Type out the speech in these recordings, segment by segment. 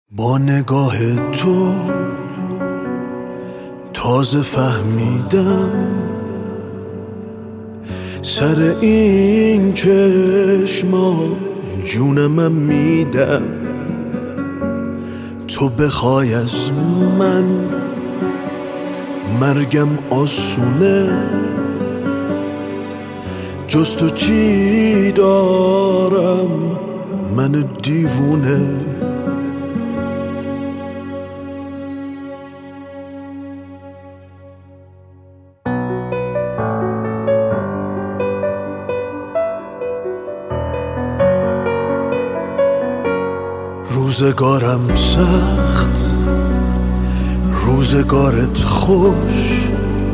با نگاه تو تازه فهمیدم سر این چشما جونم میدم. تو بخوای از من مرگم آسونه، جز تو چی دارم من دیوونه. روزگارم سخت، روزگارت خوش،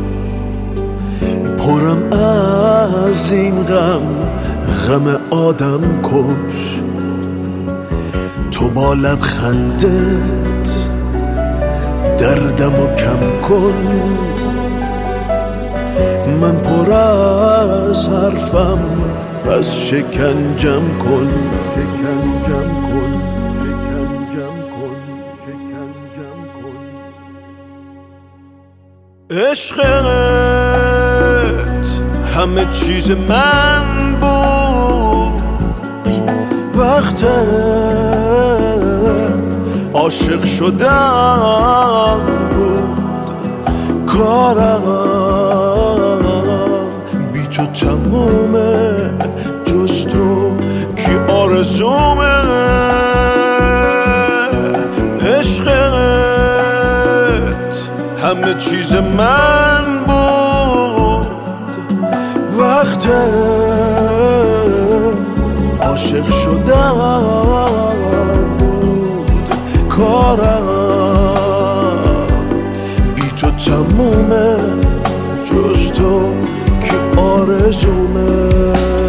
پرم از این غم آدم کش. تو با لبخندت دردمو کم کن، من پر از حرفم پس شکنجم کن. عشقت همه چیز من بود، وقت عاشق شدن بود. کارم بی تو تمومه، جز تو کی آرزومه. همه چیز من بود، وقت عاشق شدن بود. کارم بی تو تمومه، جز تو که آرزومه.